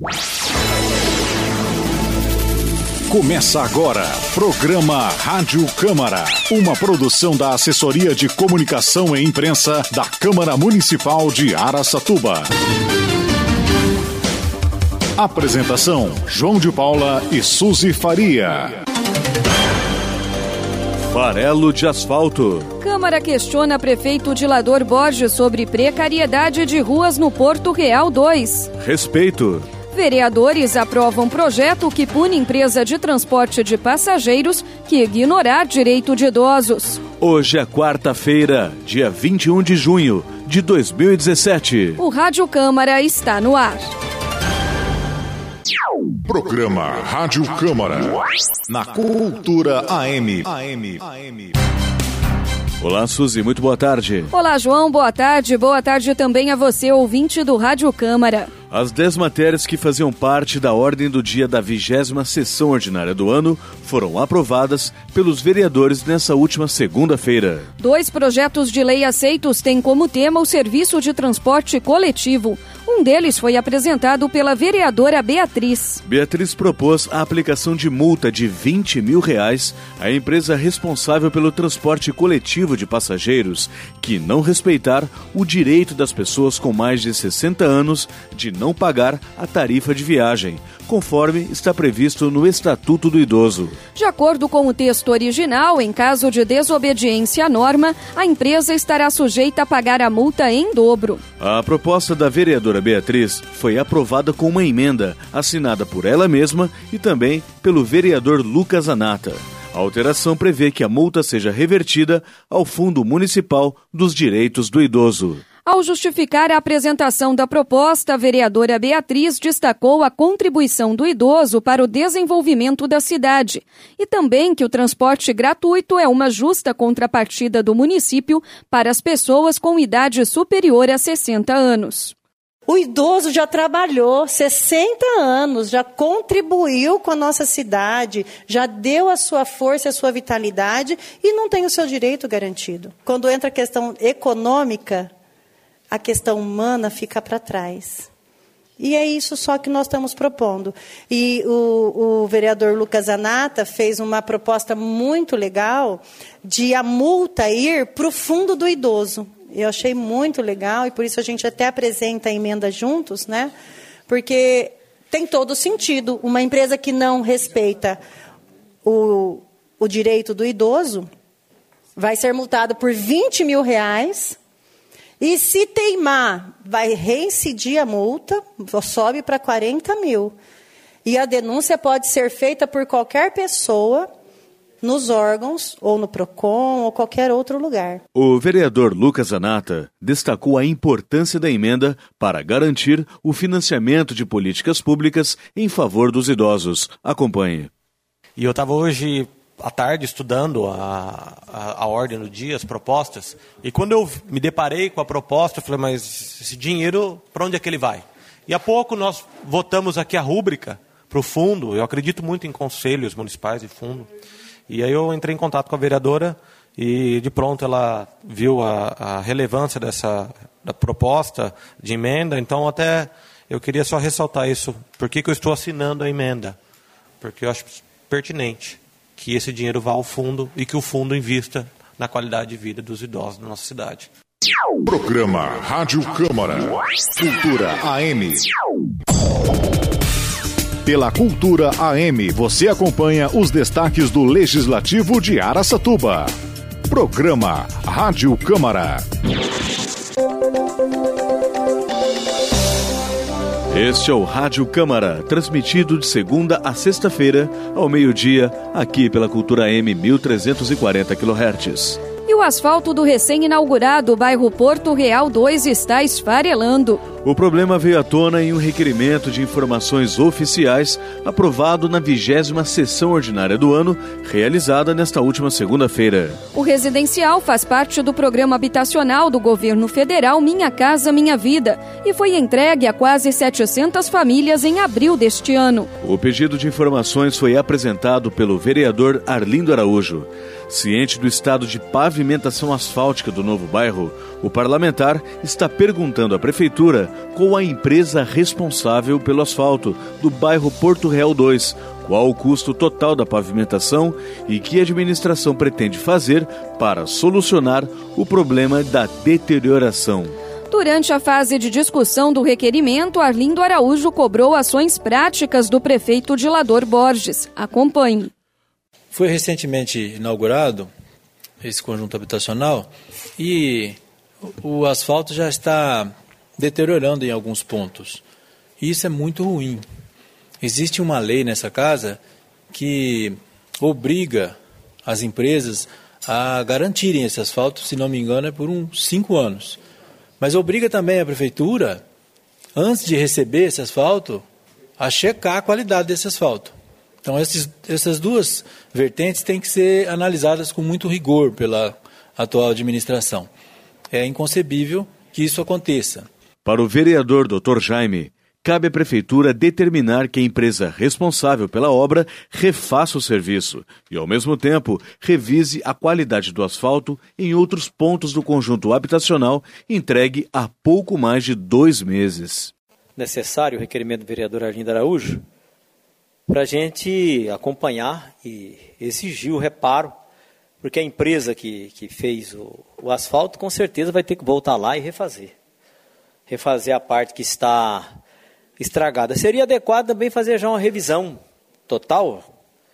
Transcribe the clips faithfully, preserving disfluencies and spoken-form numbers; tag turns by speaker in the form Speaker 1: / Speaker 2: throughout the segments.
Speaker 1: Começa agora, programa Rádio Câmara, uma produção da Assessoria de Comunicação e Imprensa da Câmara Municipal de Araçatuba. Apresentação, João de Paula e Suzy Faria.
Speaker 2: Farelo de asfalto.
Speaker 3: Câmara questiona prefeito Dilador Borges sobre precariedade de ruas no Porto Real dois.
Speaker 2: Respeito.
Speaker 3: Vereadores aprovam projeto que pune empresa de transporte de passageiros que ignorar direito de idosos.
Speaker 2: Hoje é quarta-feira, dia vinte e um de junho de dois mil e dezessete.
Speaker 3: O Rádio Câmara está no ar.
Speaker 1: Programa Rádio Câmara, na Cultura A M. A M. A M.
Speaker 2: Olá, Suzy, muito boa tarde.
Speaker 3: Olá, João, boa tarde. Boa tarde também a você, ouvinte do Rádio Câmara.
Speaker 2: As dez matérias que faziam parte da ordem do dia da vigésima sessão ordinária do ano foram aprovadas pelos vereadores nessa última segunda-feira.
Speaker 3: Dois projetos de lei aceitos têm como tema o serviço de transporte coletivo. Um deles foi apresentado pela vereadora Beatriz.
Speaker 2: Beatriz propôs a aplicação de multa de vinte mil reais à empresa responsável pelo transporte coletivo de passageiros que não respeitar o direito das pessoas com mais de sessenta anos de não pagar a tarifa de viagem, conforme está previsto no Estatuto do Idoso.
Speaker 3: De acordo com o texto original, em caso de desobediência à norma, a empresa estará sujeita a pagar a multa em dobro.
Speaker 2: A proposta da vereadora Beatriz foi aprovada com uma emenda assinada por ela mesma e também pelo vereador Lucas Zanata. A alteração prevê que a multa seja revertida ao Fundo Municipal dos Direitos do Idoso.
Speaker 3: Ao justificar a apresentação da proposta, a vereadora Beatriz destacou a contribuição do idoso para o desenvolvimento da cidade e também que o transporte gratuito é uma justa contrapartida do município para as pessoas com idade superior a sessenta anos.
Speaker 4: O idoso já trabalhou sessenta anos, já contribuiu com a nossa cidade, já deu a sua força e a sua vitalidade e não tem o seu direito garantido. Quando entra a questão econômica, a questão humana fica para trás. E é isso só que nós estamos propondo. E o, o vereador Lucas Zanata fez uma proposta muito legal de a multa ir para o fundo do idoso. Eu achei muito legal e por isso a gente até apresenta a emenda juntos, né? Porque tem todo sentido. Uma empresa que não respeita o, o direito do idoso vai ser multada por vinte mil reais. E se teimar, vai reincidir a multa, sobe para quarenta mil. E a denúncia pode ser feita por qualquer pessoa nos órgãos, ou no PROCON, ou qualquer outro lugar.
Speaker 2: O vereador Lucas Zanata destacou a importância da emenda para garantir o financiamento de políticas públicas em favor dos idosos. Acompanhe.
Speaker 5: E eu estava hoje à tarde estudando a, a, a ordem do dia, as propostas, e quando eu me deparei com a proposta, eu falei, mas esse dinheiro, para onde é que ele vai? E há pouco nós votamos aqui a rúbrica para o fundo, eu acredito muito em conselhos municipais e fundo, e aí eu entrei em contato com a vereadora e de pronto ela viu a, a relevância dessa da proposta de emenda, então até eu queria só ressaltar isso, por que que eu estou assinando a emenda? Porque eu acho pertinente que esse dinheiro vá ao fundo e que o fundo invista na qualidade de vida dos idosos da nossa cidade.
Speaker 1: Programa Rádio Câmara, Cultura A M. Pela Cultura A M, você acompanha os destaques do Legislativo de Araçatuba. Programa Rádio Câmara.
Speaker 2: Este é o Rádio Câmara, transmitido de segunda a sexta-feira, ao meio-dia, aqui pela Cultura A M mil trezentos e quarenta quilohertz.
Speaker 3: E o asfalto do recém-inaugurado bairro Porto Real dois está esfarelando.
Speaker 2: O problema veio à tona em um requerimento de informações oficiais aprovado na vigésima sessão ordinária do ano, realizada nesta última segunda-feira.
Speaker 3: O residencial faz parte do programa habitacional do governo federal Minha Casa Minha Vida e foi entregue a quase setecentas famílias em abril deste ano.
Speaker 2: O pedido de informações foi apresentado pelo vereador Arlindo Araújo. Ciente do estado de pavimentação asfáltica do novo bairro, o parlamentar está perguntando à prefeitura com a empresa responsável pelo asfalto do bairro Porto Real dois, qual o custo total da pavimentação e que a administração pretende fazer para solucionar o problema da deterioração.
Speaker 3: Durante a fase de discussão do requerimento, Arlindo Araújo cobrou ações práticas do prefeito Dilador Borges. Acompanhe.
Speaker 6: Foi recentemente inaugurado esse conjunto habitacional e o asfalto já está deteriorando em alguns pontos. E isso é muito ruim. Existe uma lei nessa casa que obriga as empresas a garantirem esse asfalto, se não me engano, é por uns cinco anos. Mas obriga também a prefeitura, antes de receber esse asfalto, a checar a qualidade desse asfalto. Então, esses, essas duas vertentes têm que ser analisadas com muito rigor pela atual administração. É inconcebível que isso aconteça.
Speaker 2: Para o vereador doutor Jaime, cabe à prefeitura determinar que a empresa responsável pela obra refaça o serviço e, ao mesmo tempo, revise a qualidade do asfalto em outros pontos do conjunto habitacional entregue há pouco mais de dois meses.
Speaker 7: Necessário o requerimento do vereador Arlindo Araújo para a gente acompanhar e exigir o reparo, porque a empresa que, que fez o, o asfalto com certeza vai ter que voltar lá e refazer. Refazer a parte que está estragada. Seria adequado também fazer já uma revisão total,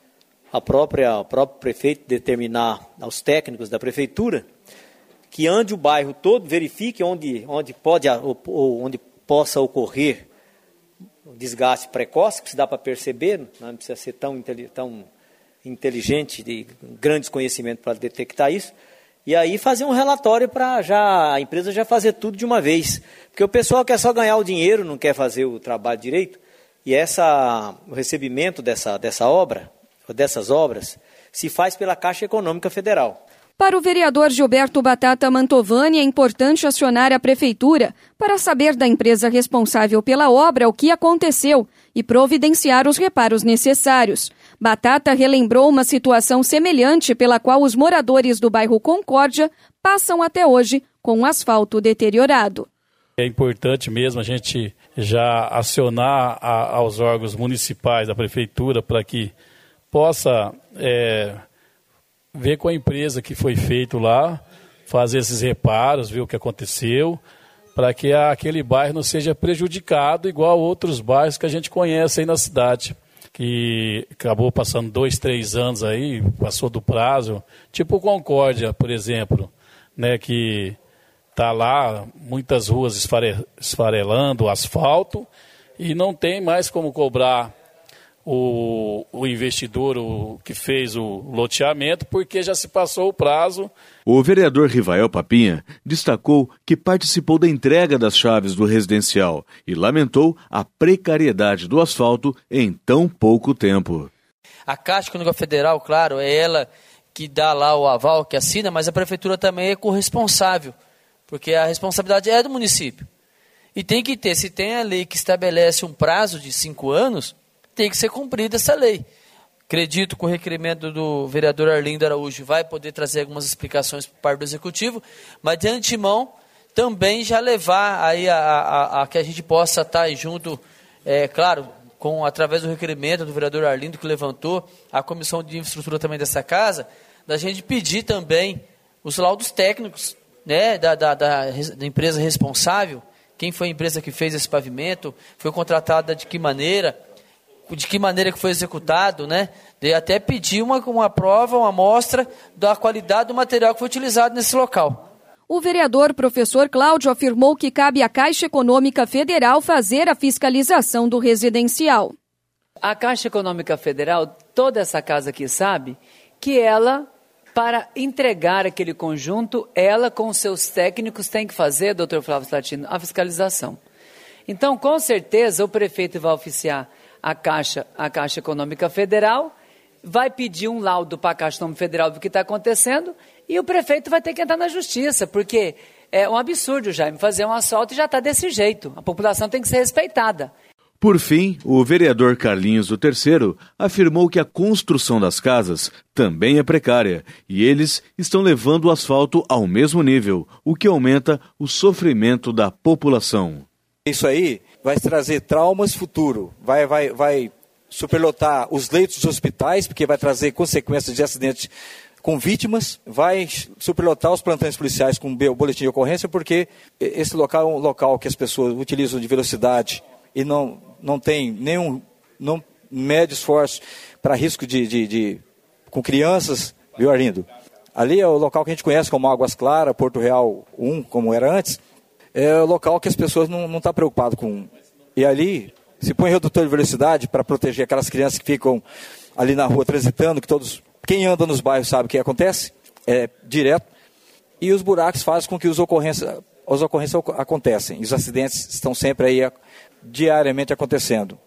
Speaker 7: a própria, o próprio prefeito determinar aos técnicos da prefeitura que ande o bairro todo, verifique onde, onde, pode, ou onde possa ocorrer desgaste precoce, que se dá para perceber, não precisa ser tão, tão inteligente, de grandes conhecimentos para detectar isso, e aí fazer um relatório para já a empresa já fazer tudo de uma vez. Porque o pessoal quer só ganhar o dinheiro, não quer fazer o trabalho direito, e essa, o recebimento dessa, dessa obra, ou dessas obras, se faz pela Caixa Econômica Federal.
Speaker 3: Para o vereador Gilberto Batata Mantovani, é importante acionar a prefeitura para saber da empresa responsável pela obra o que aconteceu e providenciar os reparos necessários. Batata relembrou uma situação semelhante pela qual os moradores do bairro Concórdia passam até hoje com o asfalto deteriorado.
Speaker 8: É importante mesmo a gente já acionar a, aos órgãos municipais da prefeitura para que possa é, ver com a empresa que foi feito lá, fazer esses reparos, ver o que aconteceu, para que aquele bairro não seja prejudicado igual outros bairros que a gente conhece aí na cidade, que acabou passando dois, três anos aí, passou do prazo, tipo Concórdia, por exemplo, né, que está lá, muitas ruas esfare, esfarelando o asfalto e não tem mais como cobrar o, o investidor o, que fez o loteamento, porque já se passou o prazo.
Speaker 2: O vereador Rivael Papinha destacou que participou da entrega das chaves do residencial e lamentou a precariedade do asfalto em tão pouco tempo.
Speaker 9: A Caixa Econômica Federal, claro, é ela que dá lá o aval, que assina, mas a prefeitura também é corresponsável, porque a responsabilidade é do município. E tem que ter, se tem a lei que estabelece um prazo de cinco anos, tem que ser cumprida essa lei. Acredito que o requerimento do vereador Arlindo Araújo vai poder trazer algumas explicações por parte do Executivo, mas de antemão também já levar aí a, a, a que a gente possa estar junto, é, claro, com, através do requerimento do vereador Arlindo que levantou, a comissão de infraestrutura também dessa casa, da gente pedir também os laudos técnicos, né, da, da, da, da empresa responsável, quem foi a empresa que fez esse pavimento, foi contratada de que maneira, de que maneira que foi executado, né? De até pedir uma, uma prova, uma amostra da qualidade do material que foi utilizado nesse local.
Speaker 3: O vereador professor Cláudio afirmou que cabe à Caixa Econômica Federal fazer a fiscalização do residencial.
Speaker 10: A Caixa Econômica Federal, toda essa casa aqui sabe que ela, para entregar aquele conjunto, ela com seus técnicos tem que fazer, doutor Flávio Slatino, a fiscalização. Então, com certeza, o prefeito vai oficiar a Caixa, a Caixa Econômica Federal, vai pedir um laudo para a Caixa Econômica Federal do que está acontecendo e o prefeito vai ter que entrar na justiça, porque é um absurdo, Jaime, fazer um assalto e já está desse jeito. A população tem que ser respeitada.
Speaker 2: Por fim, o vereador Carlinhos do Terceiro afirmou que a construção das casas também é precária e eles estão levando o asfalto ao mesmo nível, o que aumenta o sofrimento da população.
Speaker 11: Isso aí vai trazer traumas futuro, vai, vai, vai superlotar os leitos dos hospitais, porque vai trazer consequências de acidentes com vítimas, vai superlotar os plantões policiais com o boletim de ocorrência, porque esse local é um local que as pessoas utilizam de velocidade e não, não tem nenhum, não mede esforço para risco de, de, de, com crianças, viu, Arlindo? Ali é o local que a gente conhece como Águas Claras, Porto Real um, como era antes, é o local que as pessoas não estão preocupadas com. E ali se põe redutor de velocidade para proteger aquelas crianças que ficam ali na rua transitando, que todos, quem anda nos bairros sabe o que acontece, é direto, e os buracos fazem com que os ocorrências, as ocorrências acontecem, e os acidentes estão sempre aí diariamente acontecendo.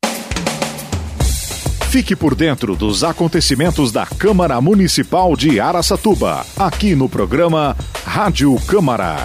Speaker 1: Fique por dentro dos acontecimentos da Câmara Municipal de Araçatuba, aqui no programa Rádio Câmara.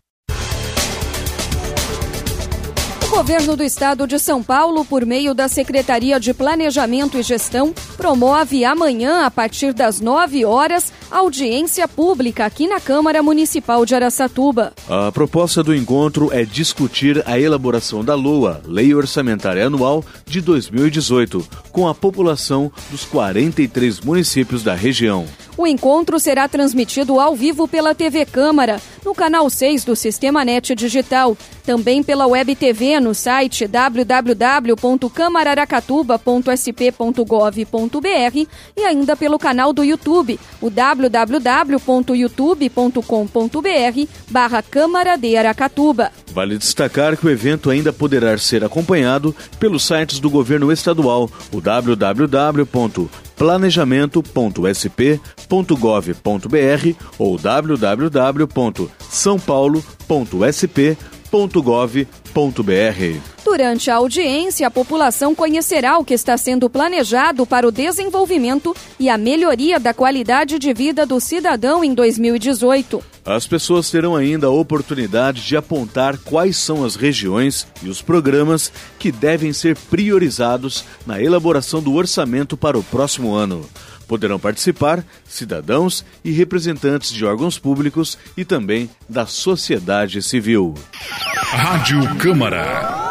Speaker 3: O governo do estado de São Paulo, por meio da Secretaria de Planejamento e Gestão, promove amanhã, a partir das nove horas, audiência pública aqui na Câmara Municipal de Araçatuba.
Speaker 2: A proposta do encontro é discutir a elaboração da L O A, Lei Orçamentária Anual de dois mil e dezoito, com a população dos quarenta e três municípios da região.
Speaker 3: O encontro será transmitido ao vivo pela T V Câmara, no canal seis do Sistema Net Digital, também pela Web T V no site w w w ponto câmara aracatuba ponto s p ponto gov ponto b r e ainda pelo canal do YouTube, o w w w ponto youtube ponto com ponto b r barra Câmara de Aracatuba.
Speaker 2: Vale destacar que o evento ainda poderá ser acompanhado pelos sites do governo estadual, o w w w ponto planejamento ponto s p ponto gov ponto b r ou w w w ponto são paulo ponto s p ponto gov ponto b r.
Speaker 3: Durante a audiência, a população conhecerá o que está sendo planejado para o desenvolvimento e a melhoria da qualidade de vida do cidadão em dois mil e dezoito.
Speaker 2: As pessoas terão ainda a oportunidade de apontar quais são as regiões e os programas que devem ser priorizados na elaboração do orçamento para o próximo ano. Poderão participar cidadãos e representantes de órgãos públicos e também da sociedade civil.
Speaker 1: Rádio Câmara.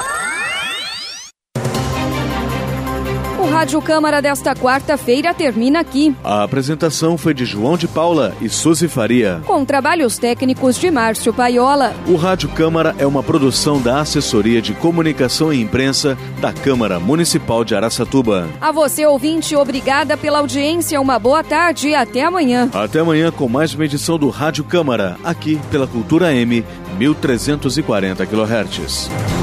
Speaker 3: O Rádio Câmara desta quarta-feira termina aqui.
Speaker 2: A apresentação foi de João de Paula e Suzy Faria,
Speaker 3: com trabalhos técnicos de Márcio Paiola.
Speaker 2: O Rádio Câmara é uma produção da Assessoria de Comunicação e Imprensa da Câmara Municipal de Araçatuba.
Speaker 3: A você, ouvinte, obrigada pela audiência, uma boa tarde e até amanhã.
Speaker 2: Até amanhã com mais uma edição do Rádio Câmara, aqui pela Cultura M, mil trezentos e quarenta quilohertz.